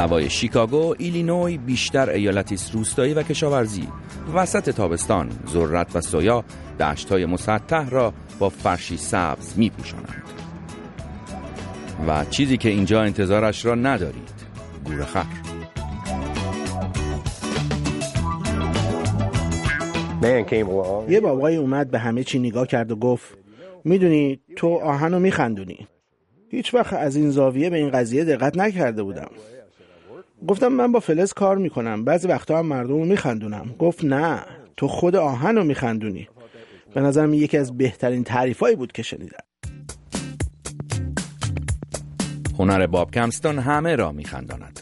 سوای شیکاگو، ایلینوی بیشتر ایالتی است روستایی و کشاورزی. وسط تابستان ذرت و سویا دشت‌های مسطح را با فرشی سبز می‌پوشانند. و چیزی که اینجا انتظارش را ندارید، گورخر. یه بابایی اومد به همه چی نگاه کرد و گفت میدونی تو آهنو میخندونی. هیچ وقت از این زاویه به این قضیه دقت نکرده بودم. گفتم من با فلز کار میکنم، بعضی وقتا هم مردمو میخندونم. گفت نه، تو خود آهنو میخندونی. به نظرم یکی از بهترین تعریفایی بود که شنیدم. هنر باب کمستون همه را میخنداند.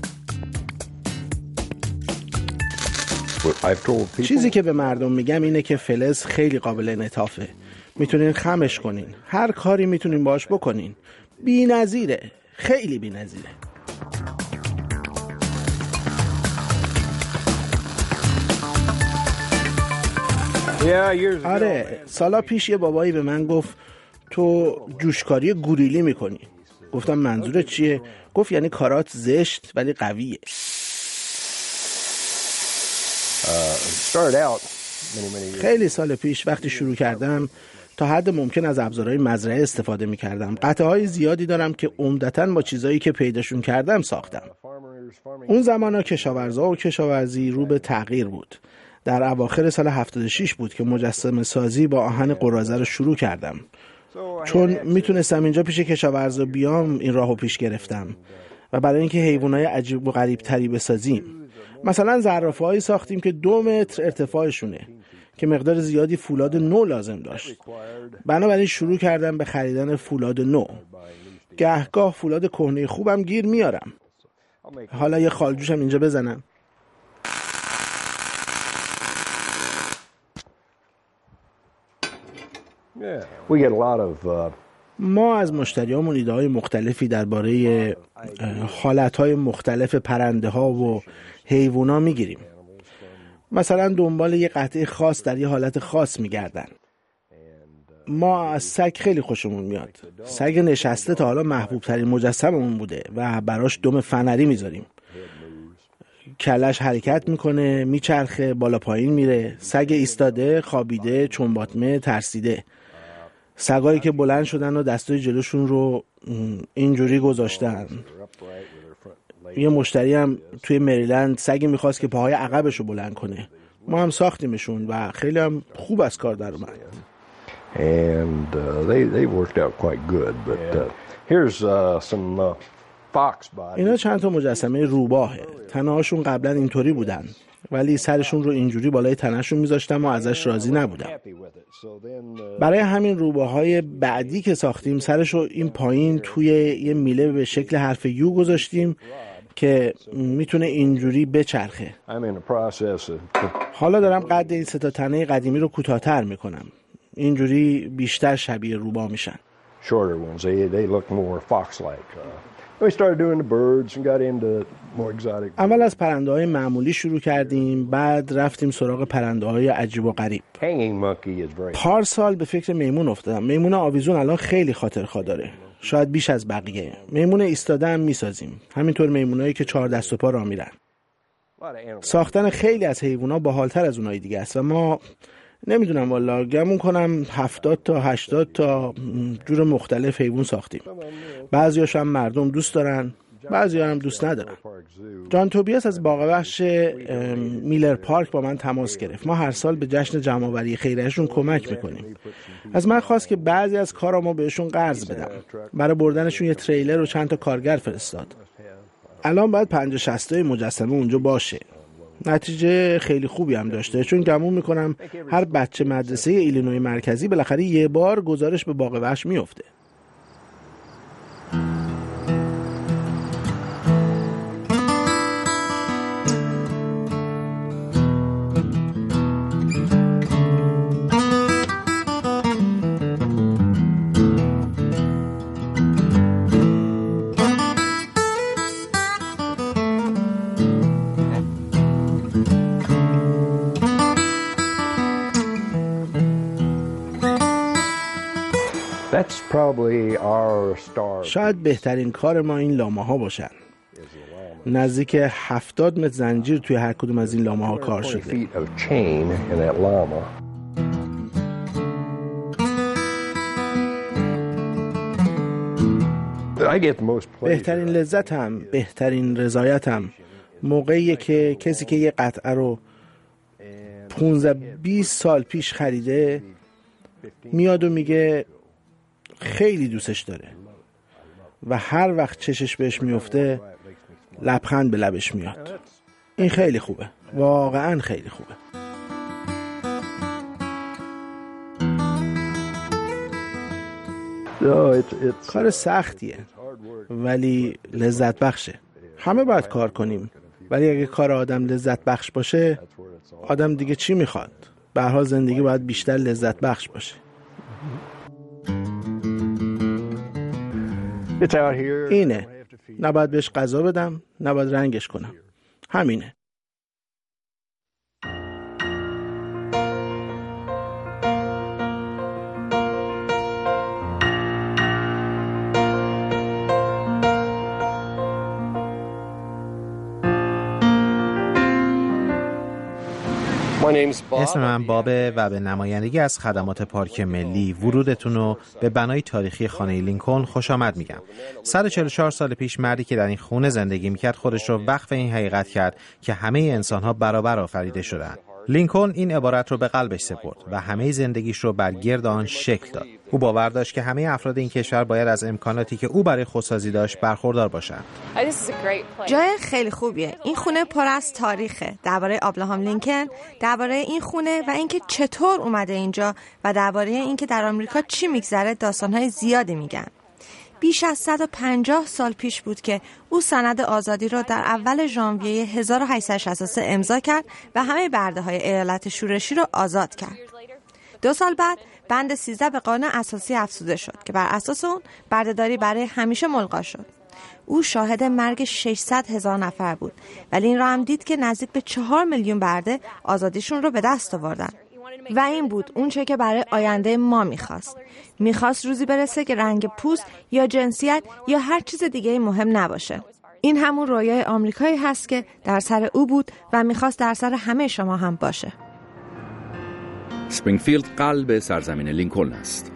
چیزی که به مردم میگم اینه که فلز خیلی قابل انعطافه. میتونین خمش کنین، هر کاری میتونین باش بکنین. بی‌نظیره، خیلی بی‌نظیره. آره، سالا پیش یه بابایی به من گفت تو جوشکاری گوریلی میکنی. گفتم منظورت چیه؟ گفت یعنی کارات زشت ولی قویه. خیلی سال پیش وقتی شروع کردم تا حد ممکن از ابزارهای مزرعه استفاده می‌کردم. قطعه‌های زیادی دارم که عمدتاً با چیزایی که پیداشون کردم ساختم. اون زمانا کشاورزا و کشاورزی رو به تغییر بود. در اواخر سال 76 بود که مجسمه سازی با آهن قراضه رو شروع کردم. چون میتونستم اینجا پیش کشاورزا بیام این راهو پیش گرفتم و برای اینکه حیوانات عجیب و غریب تری بسازیم. مثلا زرافه‌هایی ساختیم که 2 متر ارتفاعشونه که مقدار زیادی فولاد نو لازم داشت. بنابراین شروع کردم به خریدن فولاد نو. گهگاه فولاد کهنه خوبم گیر میارم. حالا یه خالجوشم اینجا بزنم. ما از مشتریامون ایده‌های مختلفی درباره حالت‌های مختلف پرنده‌ها و حیوونا میگیریم. مثلا دنبال یه قطعه خاص در یه حالت خاص میگردن. ما از سگ خیلی خوشمون میاد. سگ نشسته تا حالا محبوب ترین مجسممون بوده و براش دم فنری میذاریم. کلش حرکت میکنه، میچرخه، بالا پایین میره. سگ ایستاده، خوابیده، چنباتمه، ترسیده. سگایی که بلند شدن و دستای جلوشون رو اینجوری گذاشتن. یه مشتری هم توی مریلند سگی میخواست که پاهای عقبش رو بلند کنه. ما هم ساختیمشون و خیلی هم خوب از کار در اومد. And they worked out quite good. But here's some fox bodies. اینا چند تا مجسمه روباهه. تنهاشون قبلا اینطوری بودن. ولی سرشون رو اینجوری بالای تنشون میذاشتم و ازش راضی نبودم. برای همین روباهای بعدی که ساختیم سرش رو این پایین توی یه میله به شکل حرف یو گذاشتیم که میتونه اینجوری بچرخه. حالا دارم قد این 3 تا تنه قدیمی رو کوتاه‌تر میکنم. اینجوری بیشتر شبیه روباه میشن. اول از پرنده‌های معمولی شروع کردیم، بعد رفتیم سراغ پرنده‌های عجیب و غریب. پارسال به فکر میمون افتادم. میمون آویزون الان خیلی خاطرخواه داره، شاید بیش از بقیه. میمون ایستاده هم میسازیم، همینطور میمونایی که 4 دست و پا راه میرن. ساختن خیلی از حیوونا باحال‌تر از اونای دیگه است و ما نمیدونم والا، گمون کنم 70 تا 80 تا جور مختلف حیوان ساختیم. بعضیاش هم مردم دوست دارن، بعضیا هم دوست ندارن. جان توبیاس از باغ وحش میلر پارک با من تماس گرفت. ما هر سال به جشن جمع‌آوری خیریه‌شون کمک میکنیم. از من خواست که بعضی از کارامو بهشون قرض بدم. برای بردنشون یه تریلر و چند تا کارگر فرستاد. الان باید 50-60 تا مجسمه اونجا باشه. نتیجه خیلی خوبی هم داشته، چون گمون میکنم هر بچه مدرسه ایلینوی مرکزی بالاخره یه بار گزارش به باغ وحش میفته. شاید بهترین کار ما این لامه ها باشن. نزدیک 70 متر زنجیر توی هر کدوم از این لامه ها کار شده. بهترین لذتم، بهترین رضایتم موقعیه که کسی که یه قطعه رو 15-20 سال پیش خریده میاد و میگه خیلی دوستش داره و هر وقت چشش بهش میفته لبخند به لبش میاد. این خیلی خوبه، واقعا خیلی خوبه. کار سختیه ولی لذت بخشه. همه باید کار کنیم ولی اگه کار آدم لذت بخش باشه آدم دیگه چی میخواد؟ به هر حال زندگی باید بیشتر لذت بخش باشه. اینه، نباید بهش غذا بدم، نباید رنگش کنم، همینه. اسم من بابه و به نمایندگی از خدمات پارک ملی ورودتون رو به بنای تاریخی خانه لینکلن خوش آمد میگم. 144 سال پیش مردی که در این خونه زندگی میکرد خودش رو وقف این حقیقت کرد که همه انسان‌ها برابر آفریده شدند. لینکلن این عبارت رو به قلبش سپرد و همه زندگیش رو بر گرد آن شکل داد. او باور داشت که همه افراد این کشور باید از امکاناتی که او برای خودسازی داشت برخوردار باشند. جای خیلی خوبیه. این خونه پر از تاریخه. درباره ابراهام لینکلن، درباره این خونه و اینکه چطور اومده اینجا و درباره اینکه در آمریکا چی میگذره داستان‌های زیادی میگن. بیش از 150 سال پیش بود که او سند آزادی را در اول ژانویه 1863 امضا کرد و همه برده‌های ایالت شورشی را آزاد کرد. 2 سال بعد بند 13 به قانون اساسی افزوده شد که بر اساس اون بردهداری برای همیشه ملغا شد. او شاهد مرگ 600,000 نفر بود ولی این را هم دید که نزدیک به 4 میلیون برده آزادیشون رو به دست آوردن. و این بود اون چه که برای آینده ما میخواست روزی برسه که رنگ پوست یا جنسیت یا هر چیز دیگه مهم نباشه. این همون رویای آمریکایی هست که در سر او بود و میخواست در سر همه شما هم باشه. اسپرینگفیلد قلب سرزمین لینکلن است.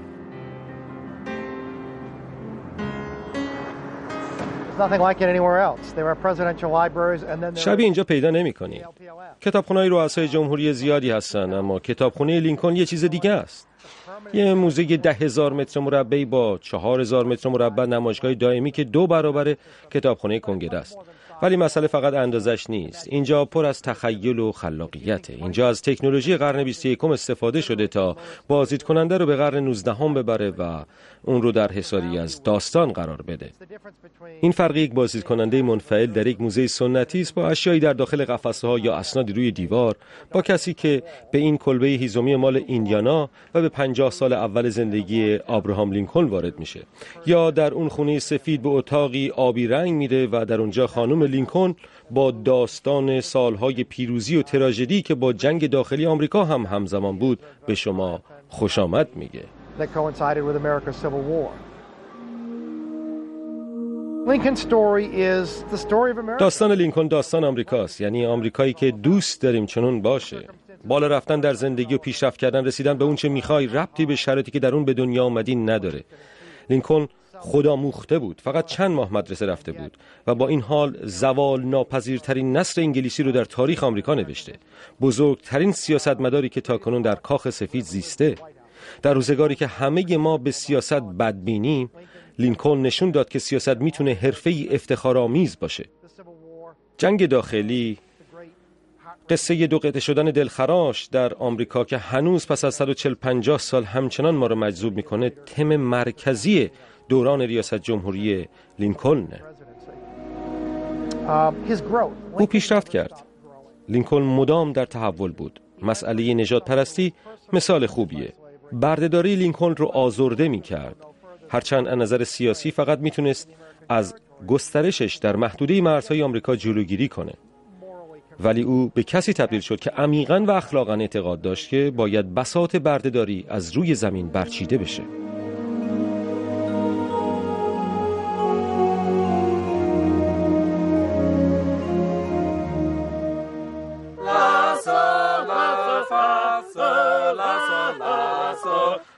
شبیه اینجا پیدا نمی‌کنی. کتابخونه‌های رؤسای جمهوری زیادی هستن اما کتابخونه لینکلن یه چیز دیگه است. یه موزه 10,000 متر مربعی با 4,000 متر مربع نمایشگاه دائمی که 2 برابر کتابخونه کنگره است. ولی مسئله فقط اندازش نیست. اینجا پر از تخیل و خلاقیته. اینجا از تکنولوژی قرن 21 استفاده شده تا بازدید کننده رو به قرن 19 ببره و اون رو در حصاری از داستان قرار بده. این فرق یک بازدید کننده منفعل در یک موزه سنتی است با اشیایی در داخل قفسه‌ها یا اسنادی روی دیوار، با کسی که به این کلبه هیزومی مال ایندیانا و به 50 سال اول زندگی ابراهام لینکلن وارد میشه، یا در اون خونه سفید به اتاقی آبی رنگ میره و در اونجا خانم لینکلن با داستان سالهای پیروزی و تراژدی که با جنگ داخلی آمریکا هم همزمان بود به شما خوش آمد میگه. داستان لینکلن داستان آمریکاست، یعنی آمریکایی که دوست داریم چنون باشه. بالا رفتن در زندگی و پیشرفت کردن، رسیدن به اون چه میخوای ربطی به شرایطی که در اون به دنیا اومدی نداره. لینکلن خدا موخته بود، فقط چند ماه مدرسه رفته بود و با این حال زوال ناپذیرترین نثر انگلیسی رو در تاریخ آمریکا نوشته. بزرگترین سیاستمداری که تاکنون در کاخ سفید زیسته. در روزگاری که همه ما به سیاست بدبینیم، لینکلن نشون داد که سیاست میتونه حرفه‌ای افتخارآمیز باشه. جنگ داخلی، قصه 2 قطعه شدن دلخراش در آمریکا که هنوز پس از 140-50 سال همچنان ما رو مجذوب میکنه، تم مرکزی دوران ریاست جمهوری لینکلنه. او پیشرفت کرد. لینکلن مدام در تحول بود. مسئله نژاد پرستی مثال خوبیه. بردهداری لینکلن رو آزرده میکرد. هرچند از نظر سیاسی فقط میتونست از گسترشش در محدوده مرزهای آمریکا جلوگیری کنه. ولی او به کسی تبدیل شد که عمیقاً و اخلاقاً اعتقاد داشت که باید بساط بردهداری از روی زمین برچیده بشه.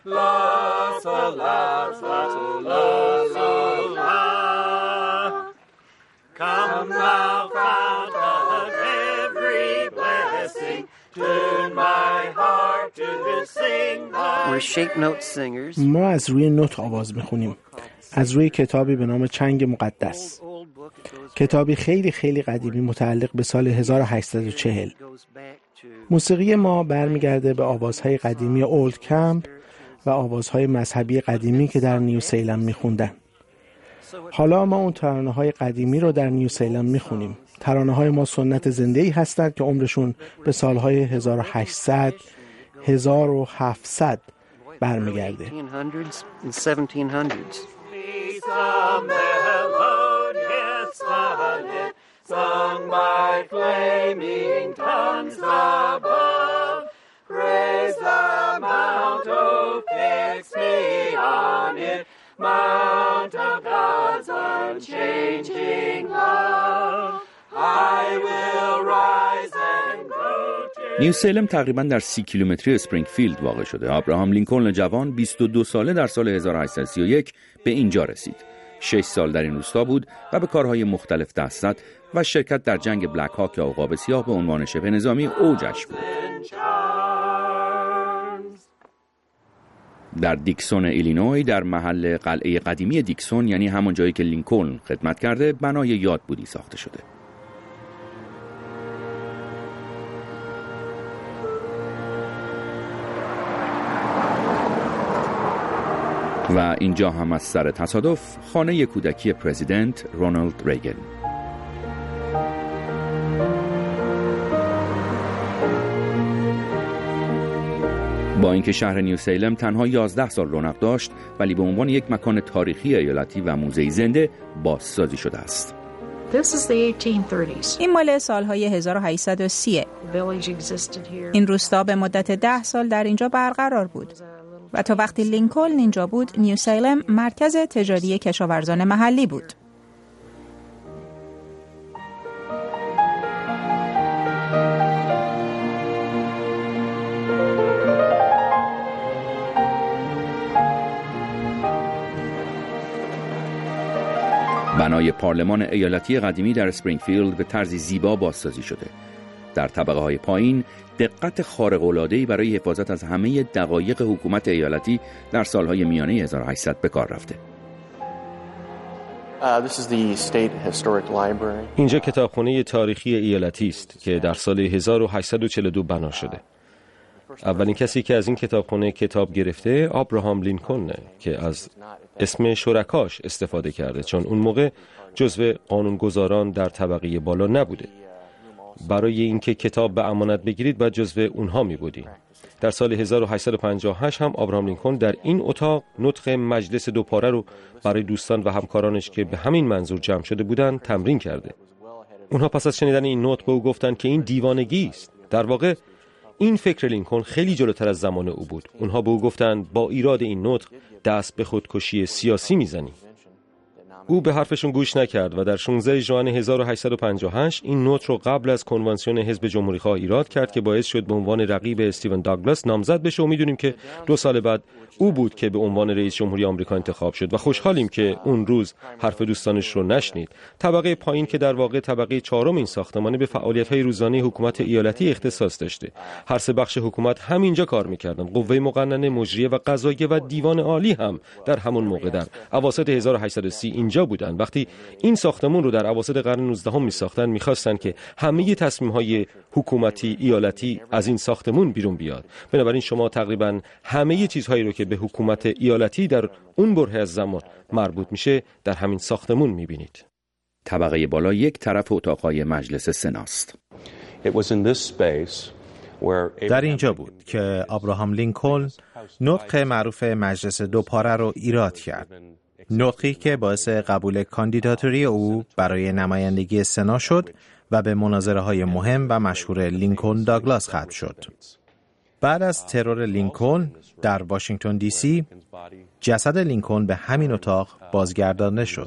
Come thou fount of every blessing, turn my heart to sing. We're shape note singers. ما از روی نوت آواز میخونیم، از روی کتابی به نام چنگ مقدس، کتابی خیلی خیلی قدیمی متعلق به سال 1840. موسیقی ما برمیگرده به آوازهای قدیمی اولد کمپ و آوازهای مذهبی قدیمی که در نیو سیلم میخوندن. حالا ما اون ترانه‌های قدیمی رو در نیو سیلم میخونیم. ترانه‌های ما سنت زنده‌ای هستند که عمرشون به سالهای 1800 1700 برمیگرده. Sung by flaming tongues above, praise the mount, oh, fix me on it, mount of God's unchanging love. I will rise and go to... نیو سیلم تقریباً در 30 کیلومتری اسپرینگفیلد واقع شده. ابراهام لینکلن جوان 22 ساله در سال 1831 به اینجا رسید. 6 سال در این روستا بود و به کارهای مختلف دست زد و شرکت در جنگ بلک هاک یا عقاب سیاه به عنوان شبه نظامی اوجش بود. در دیکسون ایلینوی در محل قلعه قدیمی دیکسون، یعنی همون جایی که لینکلن خدمت کرده، بنای یادبودی ساخته شده. و اینجا هم از سر تصادف خانه کودکی پرزیدنت رونالد ریگن. با اینکه شهر نیو سیلم تنها 11 سال رونق داشت، ولی به عنوان یک مکان تاریخی ایالتی و موزه زنده بازسازی شده است. این مال سالهای 1830. این روستا به مدت 10 سال در اینجا برقرار بود و تا وقتی لینکلن اینجا بود، نیو سیلم مرکز تجاری کشاورزان محلی بود. بنای پارلمان ایالتی قدیمی در اسپرینگفیلد به طرزی زیبا بازسازی شده. در طبقه‌های پایین دقت خارق‌العاده‌ای برای حفاظت از همه دقایق حکومت ایالتی در سالهای میانه 1800 به کار رفته. اینجا کتابخانه تاریخی ایالتی است که در سال 1842 بنا شده. اولین کسی که از این کتابخانه کتاب گرفته ابراهام لینکلن که از اسم شرکاش استفاده کرده، چون اون موقع جزو قانونگذاران در طبقه بالا نبوده. برای اینکه کتاب به امانت بگیرید باید جزو اونها می بودید. در سال 1858 هم ابراهام لینکلن در این اتاق نطق مجلس دوپاره رو برای دوستان و همکارانش که به همین منظور جمع شده بودند تمرین کرده. اونها پس از شنیدن این نطق به او گفتند که این دیوانگی است. در واقع این فکر لینکلن خیلی جلوتر از زمان او بود. اونها به او گفتند با ایراد این نطق دست به خودکشی سیاسی میزنی. او به حرفشون گوش نکرد و در 16 ژوئن 1858 این نوت رو قبل از کنوانسیون حزب جمهوری‌خواه ایراد کرد که باعث شد به عنوان رقیب استیون داگلاس نامزد بشه و می‌دونیم که 2 سال بعد او بود که به عنوان رئیس جمهوری آمریکا انتخاب شد و خوشحالیم که اون روز حرف دوستانش رو نشنید. طبقه پایین که در واقع طبقه 4 این ساختمانی به فعالیت‌های روزانه حکومت ایالتی اختصاص داشته. هر سه بخش حکومت همینجا کار می‌کردن. قوه مقننه، مجریه و قضاییه و دیوان عالی هم در همون موقع در اواسط 1830 اینجا بودن. وقتی این ساختمون رو در اواسط قرن 19 می‌ساختن، می‌خواستن که همه تصمیم‌های حکومتی ایالتی از این ساختمون بیرون بیاد. بنابراین شما تقریباً همه چیزهایی رو که به حکومت ایالتی در اون بره از زمان مربوط میشه در همین ساختمون می‌بینید. طبقه بالا یک طرف اتاق‌های مجلس سناست. در اینجا بود که ابراهام لینکلن نطق معروف مجلس دوپاره رو ایراد کرد. نطقی که باعث قبول کاندیداتوری او برای نمایندگی سنا شد و به مناظره‌های مهم و مشهور لینکلن داگلاس ختم شد. بعد از ترور لینکلن در واشنگتن دی سی، جسد لینکلن به همین اتاق بازگردانده شد.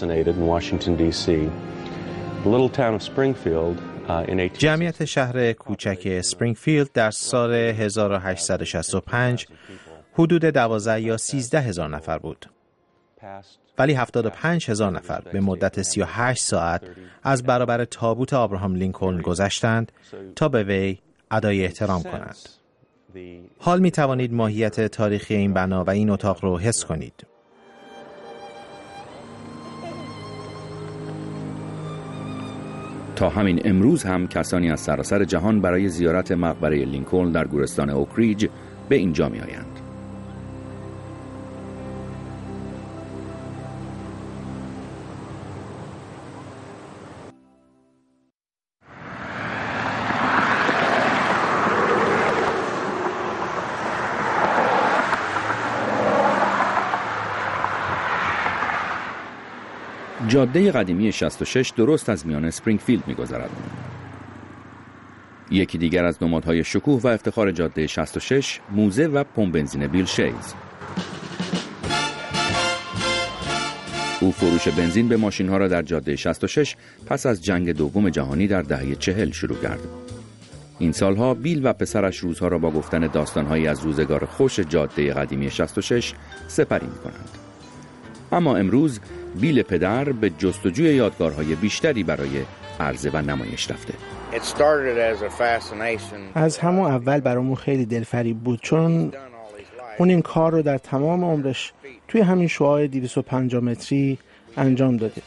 جمعیت شهر کوچک اسپرینگفیلد در سال 1865 حدود 12 یا 13 هزار نفر بود. ولی 75 هزار نفر به مدت 38 ساعت از برابر تابوت آبراهام لینکلن گذشتند تا به وی ادای احترام کنند. حال می توانید ماهیت تاریخی این بنا و این اتاق رو حس کنید. تا همین امروز هم کسانی از سراسر جهان برای زیارت مقبره لینکلن در گورستان اوکریج به اینجا می آیند. جاده قدیمی 66 درست از میان اسپرینگفیلد می‌گذرد. یکی دیگر از نمادهای شکوه و افتخار جاده 66 موزه و پمپ بنزین بیل شیز. او فروش بنزین به ماشین‌ها را در جاده 66 پس از جنگ دوم جهانی در دهه 40 شروع کرد. این سالها بیل و پسرش روزها را با گفتن داستان‌هایی از روزگار خوش جاده قدیمی 66 سپری می‌کنند. اما امروز بیل پدر به جستجوی یادگارهای بیشتری برای عرضه و نمایش رفته. از همون اول برامون خیلی دلفریب بود، چون اون این کار رو در تمام عمرش توی همین شعاع 250 متری انجام داده.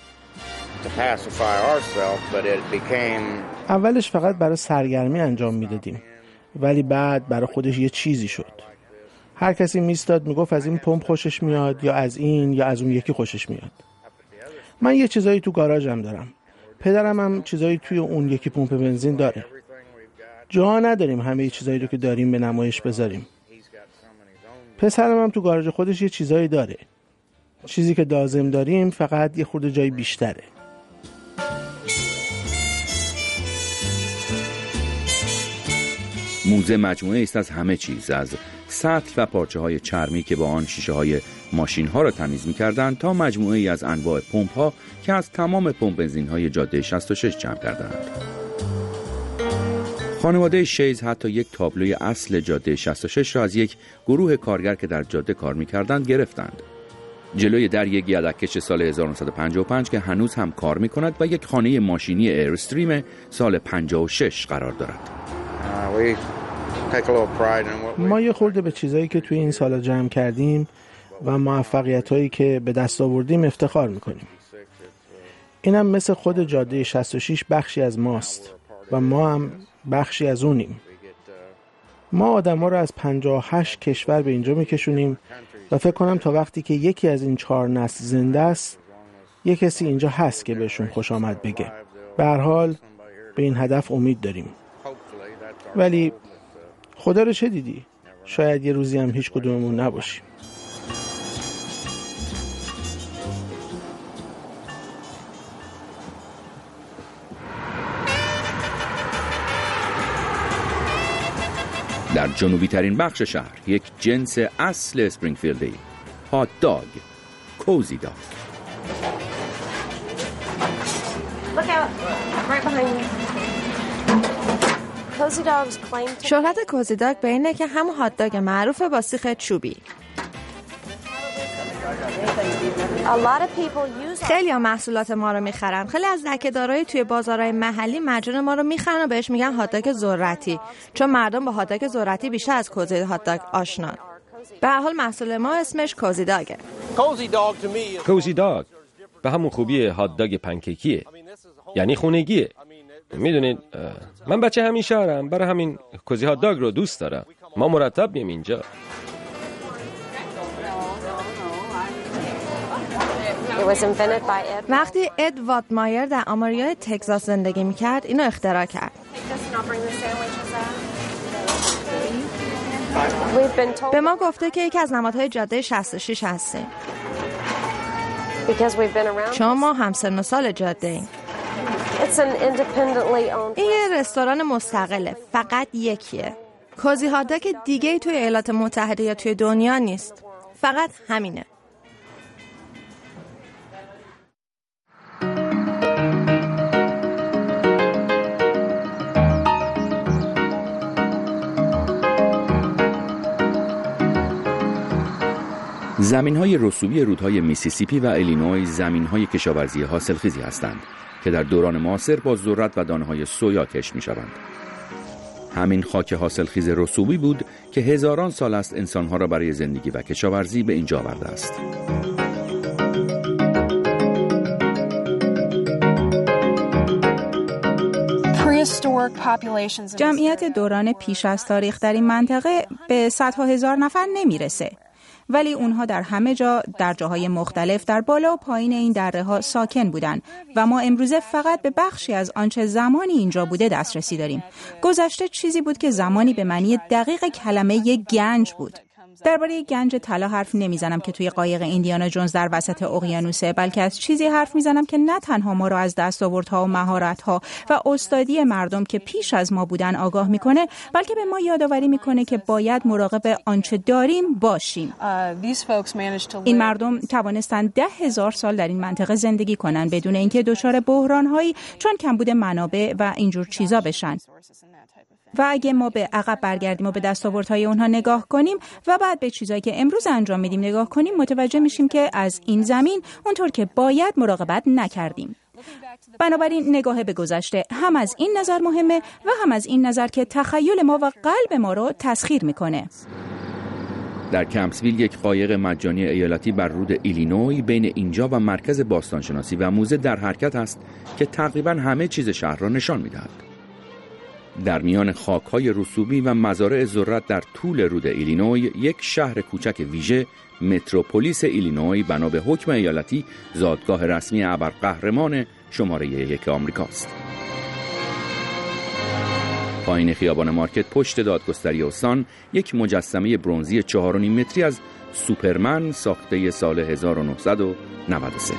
اولش فقط برای سرگرمی انجام میدادیم، ولی بعد برای خودش یه چیزی شد. هر کسی میستاد میگفت از این پمپ خوشش میاد یا از این یا از اون یکی خوشش میاد. من یه چیزایی تو گاراژم دارم. پدرم هم چیزایی توی اون یکی پمپ بنزین داره. جا نداریم همه چیزایی رو که داریم به نمایش بذاریم. پسرم هم تو گاراژ خودش یه چیزایی داره. چیزی که لازم داریم فقط یه خورده جای بیشتره. موزه مجموعه است از همه چیز، از سطل و پارچه‌های چرمی که با آن شیشه‌های ماشین‌ها را تمیز می‌کردند تا مجموعه‌ای از انواع پمپ‌ها که از تمام پمپ بنزین‌های جاده 66 جمع کردند. خانواده شیز حتی یک تابلوی اصل جاده 66 را از یک گروه کارگر که در جاده کار می‌کردند گرفتند. جلوی در یک یدک‌کش سال 1955 که هنوز هم کار می‌کند و یک خانه ماشینی ایرستریم سال 56 قرار دارد. ما یه خورده به چیزایی که توی این سالا جمع کردیم و موفقیتایی که به دست آوردیم افتخار میکنیم. اینم مثل خود جاده 66 بخشی از ماست و ما هم بخشی از اونیم. ما آدما رو از 58 کشور به اینجا میکشونیم و فکر کنم تا وقتی که یکی از این 4 نسل زنده است، یک کسی اینجا هست که بهشون خوش آمد بگه. به هر حال به این هدف امید داریم. ولی خدا رو چه دیدی؟ شاید یه روزی هم هیچ کدوممون نباشیم. در جنوبی ترین بخش شهر یک جنس اصل اسپرینگفیلدی، هات داگ، کوزی داگ. شهرت کوزی داگ به اینه که همون هات داگ معروفه با سیخ چوبی. خیلی ها محصولات ما رو میخرن. خیلی از لکه‌دارای توی بازارهای محلی مجون ما رو میخرن و بهش میگن هات داگ ذرتی، چون مردم با هات داگ ذرتی بیشتر از کوزی هات داگ آشنان. به هر حال محصول ما اسمش کوزی داگه. کوزی داگ به همون خوبی هات داگ پنکیکیه، یعنی خونگیه. میدونید من بچه همین شهرم، برای همین کوزی هات داگ رو دوست دارم. ما مرتب میام اینجا. وقتی اد واتمایر در آماریای تگزاس زندگی میکرد اینو اختراع کرد. به ما گفته که یکی از نمادهای جاده 66 هستیم، چون ما همسن و سال جاده ایم. این یه رستوران مستقله، فقط یکیه. کوزی هات داگ دیگه توی ایالات متحده یا توی دنیا نیست، فقط همینه. زمین‌های رسوبی رودهای میسیسیپی و ایلینوی زمین‌های کشاورزی حاصلخیزی هستند که در دوران معاصر با ذرت و دانه‌های سویا کشت می‌شوند. همین خاک حاصلخیز رسوبی بود که هزاران سال است انسان‌ها را برای زندگی و کشاورزی به اینجا آورده است. جمعیت دوران پیش از تاریخ در این منطقه به صدها هزار نفر نمیرسه، ولی اونها در همه جا در جاهای مختلف در بالا و پایین این دره ها ساکن بودن و ما امروزه فقط به بخشی از آنچه زمانی اینجا بوده دسترسی داریم. گذشته چیزی بود که زمانی به معنی دقیق کلمه یک گنج بود. درباره گنج طلا حرف نمیزنم که توی قایق ایندیانا جونز در وسط اقیانوسه، بلکه از چیزی حرف میزنم که نه تنها ما را از دستاوردها و مهارت‌ها و استادی مردم که پیش از ما بودن آگاه میکنه، بلکه به ما یادآوری میکنه که باید مراقب آنچه داریم باشیم. این مردم توانستند 10,000 سال در این منطقه زندگی کنن بدون اینکه دچار بحران‌هایی چون کمبود منابع و اینجور چیزا بشن. و اگه ما به عقب برگردیم و به دستاوردهای اونها نگاه کنیم و بعد به چیزایی که امروز انجام میدیم نگاه کنیم، متوجه میشیم که از این زمین اونطور که باید مراقبت نکردیم. بنابراین نگاه به گذشته هم از این نظر مهمه و هم از این نظر که تخیل ما و قلب ما رو تسخیر میکنه. در کمپسویل یک قایق مجانی ایالتی بر رود ایلینوی بین اینجا و مرکز باستانشناسی و موزه در حرکت است که تقریباً همه چیز شهر را نشان میدهد. در میان خاک‌های رسوبی و مزارع ذرت در طول رود ایلینوی، یک شهر کوچک ویژه، متروپولیس ایلینوی، بنا به حکم ایالتی زادگاه رسمی ابرقهرمان شماره 1 آمریکاست. پایین خیابان مارکت پشت دادگستری استان یک مجسمه برنزی 4.5 متری از سوپرمن ساخته سال 1993.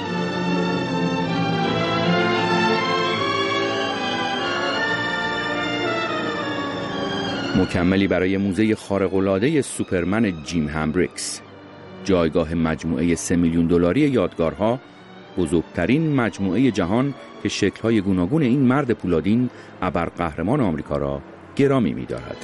مکملی برای موزه خارق‌العاده سوپرمن جیم هندریکس، جایگاه مجموعه 3 میلیون دلاری یادگارها، بزرگترین مجموعه جهان که شکل‌های گوناگون این مرد پولادین ابرقهرمان آمریکا را گرامی می‌دارد.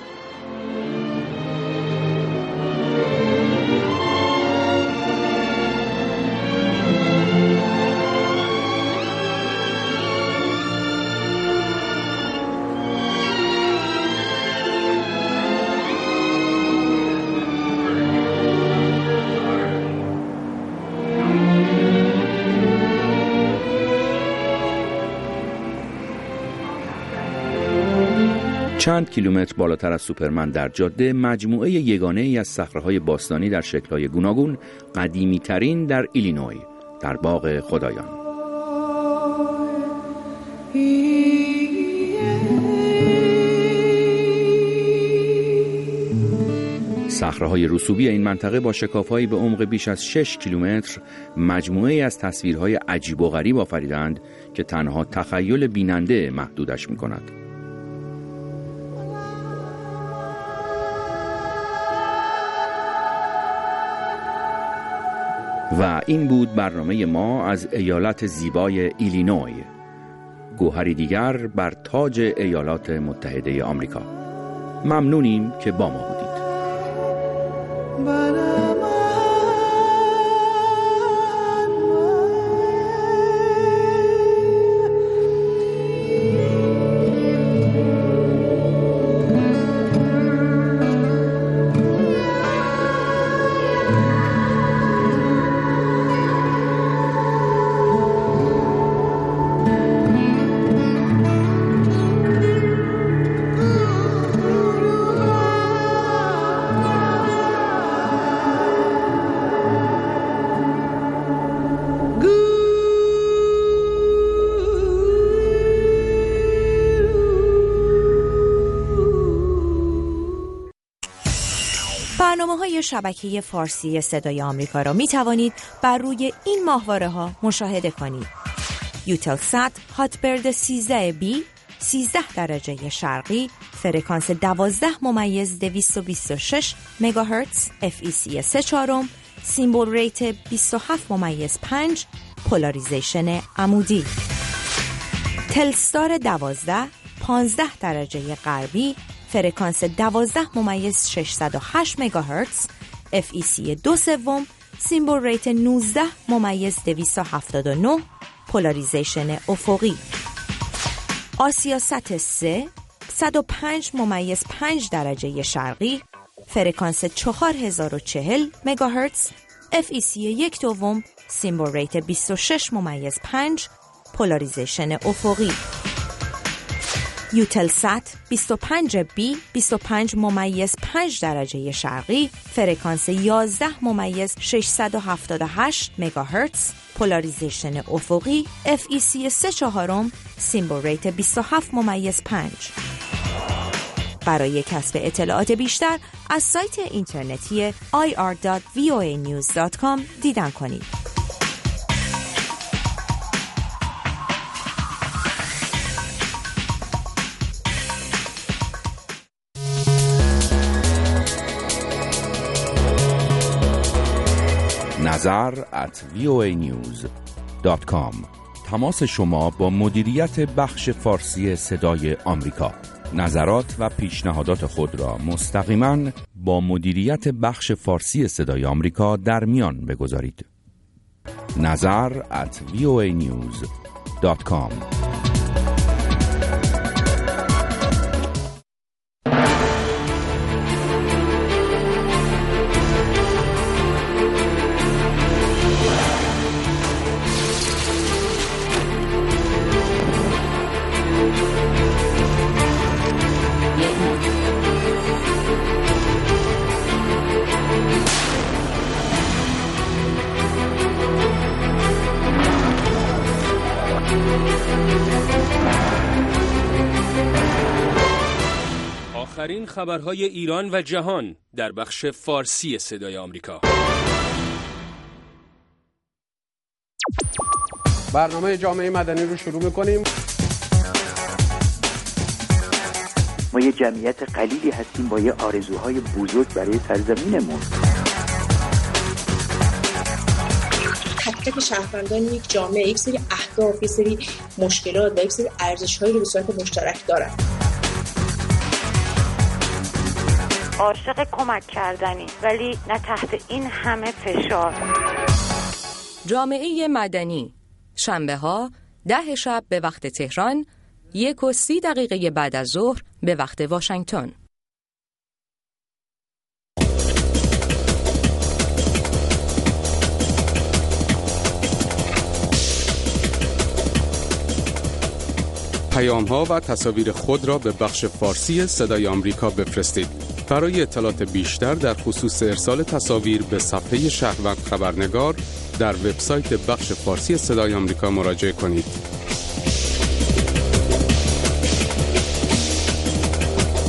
چند کیلومتر بالاتر از سوپرمن در جاده، مجموعه یگانه‌ای از صخره‌های باستانی در شکل‌های گوناگون، قدیمی‌ترین در ایلینوی، در باغ خدایان. صخره‌های رسوبی این منطقه با شکاف‌هایی به عمق بیش از 6 کیلومتر مجموعه‌ای از تصویرهای عجیب و غریب آفریدند که تنها تخیل بیننده محدودش می‌کند. و این بود برنامه ما از ایالت زیبای ایلینوی، گوهری دیگر بر تاج ایالات متحده آمریکا. ممنونیم که با ما بودید. برنامه‌های شبکه فارسی صدای آمریکا را می توانید بر روی این ماهواره‌ها مشاهده کنید: یوتلسات هاتبرد 13B 13 درجه شرقی، فرکانس 12.226 مگاهرتز، FEC 3/4، سیمبل ریت 27.5، پولاریزیشن عمودی. تلستار 12 15 درجه غربی، فرکانس 12.608 مگاهرتز، FEC 2/3 سیمبل ریت 19/279 پولاریزیشن افقی. آسیا سطح 3 105/5 درجه شرقی فرکانس 4040 مگاهرتز FEC 1/2 سیمبل ریت 26/5 پولاریزیشن افقی. یوتلسات 25B 25/5 درجه شرقی فرکانس 11/678 مگاهرتز پولاریزیشن افقی FEC 3/4 سیمبل ریت 27/5. برای کسب اطلاعات بیشتر از سایت اینترنتی ir.voanews.com دیدن کنید. نظر @voanews.com. تماس شما با مدیریت بخش فارسی صدای آمریکا. نظرات و پیشنهادات خود را مستقیما با مدیریت بخش فارسی صدای آمریکا در میان بگذارید. نظر @voanews.com. آخرین خبرهای ایران و جهان در بخش فارسی صدای آمریکا. برنامه جامعه مدنی رو شروع می‌کنیم. ما یه جمعیت قلیلی هستیم با یه آرزوهای بزرگ برای سرزمینمون. تک تک شهروندان یک جامعه یک سری اهداف، یک سری مشکلات و یک سری ارزش‌هایی رو به صورت مشترک دارن. عاشق کمک کردنی ولی نه تحت این همه فشار. جامعه مدنی شنبه ها 10 شب به وقت تهران، 1:30 بعد از ظهر به وقت واشنگتن. پیام‌ها و تصاویر خود را به بخش فارسی صدای آمریکا بفرستید. برای اطلاعات بیشتر در خصوص ارسال تصاویر به صفحه شهروند خبرنگار در وبسایت بخش فارسی صدای آمریکا مراجعه کنید.